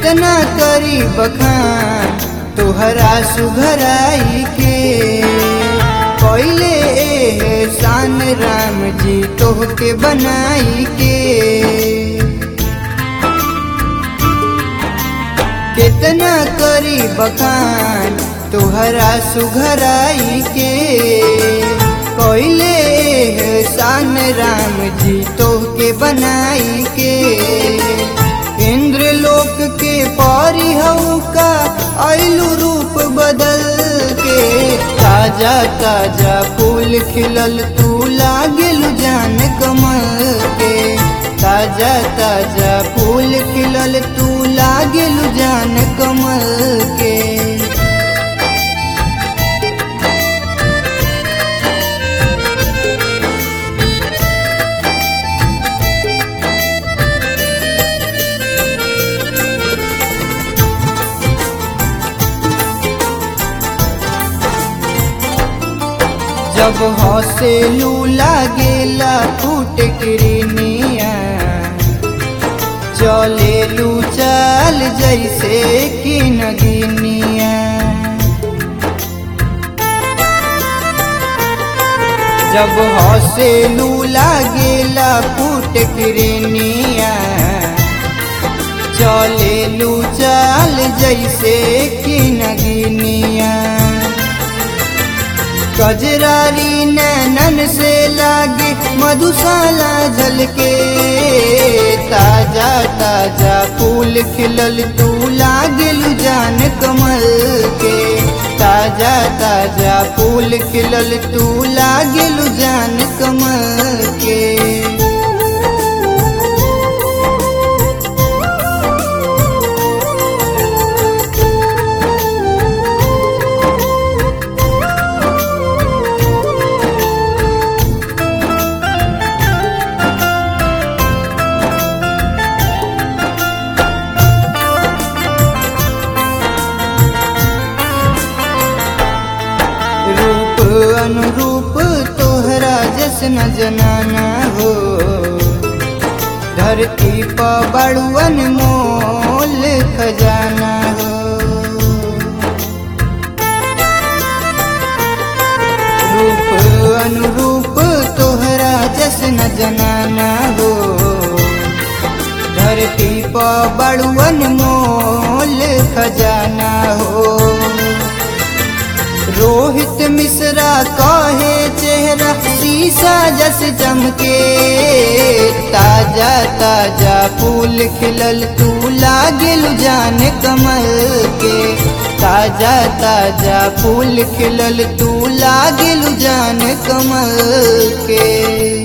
कितना करी बखान तोहरा सुघराई के, पहले एहसान राम जी तोहके बनाई के। कितना करी बखान तोहरा सुघराई के, पहले एहसान राम जी तोहके बनाई के। इंद्र लोक के पारी हऊ का आइलू रूप बदल के, ताजा ताजा फूल खिलल तू लागल जान कमल के, ताजा ताजा फूल खिलल तू लागल जान कमल के। जब हौसलू लागेला फूट किरनिया, चलेलू चाल जैसे कि नगिनिया। जब हौसलू लागेला फूट किरनिया, चलेलू चाल जैसे कि नगिनिया। कजरारी नैनन से लागे मधुशाला झलके, ताजा ताजा फूल खिलल तू लागल जान कमल के, ताजा ताजा फूल खिलल तू लागल जान कमल के। अनुरूप तोहरा जैसन जनाना हो, धरती पर बड़ुअन मोल खजाना हो। रूप अनुरूप तोहरा जैसन जनाना हो, धरती पर बड़ुअन मोल खजाना हो। रोहित मिश्रा कहे चेहरा शीशा जस चमके, ताजा ताजा फूल खिलल तू लागल जान कमल के, ताजा ताजा फूल खिलल तू लागल जान कमल के।